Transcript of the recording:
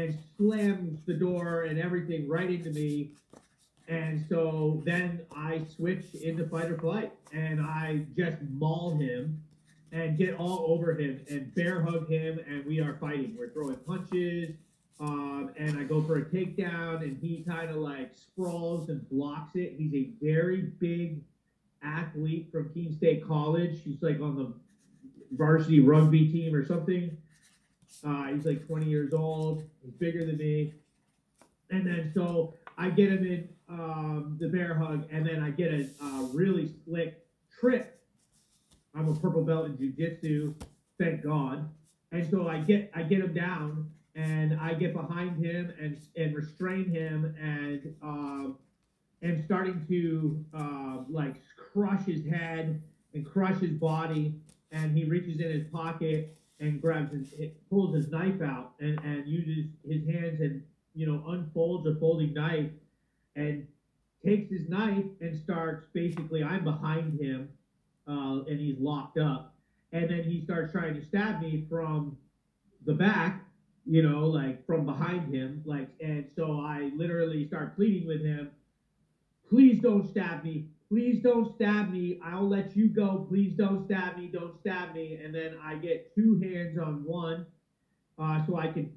and slams the door and everything right into me. And so then I switch into fight or flight, and I just maul him and get all over him and bear hug him, and we are fighting. We're throwing punches, and I go for a takedown, and he kind of like sprawls and blocks it. He's a very big athlete from Keene State College. He's like on the varsity rugby team or something. He's like 20 years old. He's bigger than me. And then so I get him in the bear hug, and then I get a really slick trip. I'm a purple belt in jiu-jitsu, thank God. And so I get him down, and I get behind him and restrain him, and am starting to like crush his head and crush his body. And he reaches in his pocket and pulls his knife out, and uses his hands and unfolds a folding knife and takes his knife and starts basically, I'm behind him, and he's locked up, and then he starts trying to stab me from the back, like from behind him, like, and so I literally start pleading with him, please don't stab me. Please don't stab me. I'll let you go. Please don't stab me. Don't stab me. And then I get two hands on one, so I can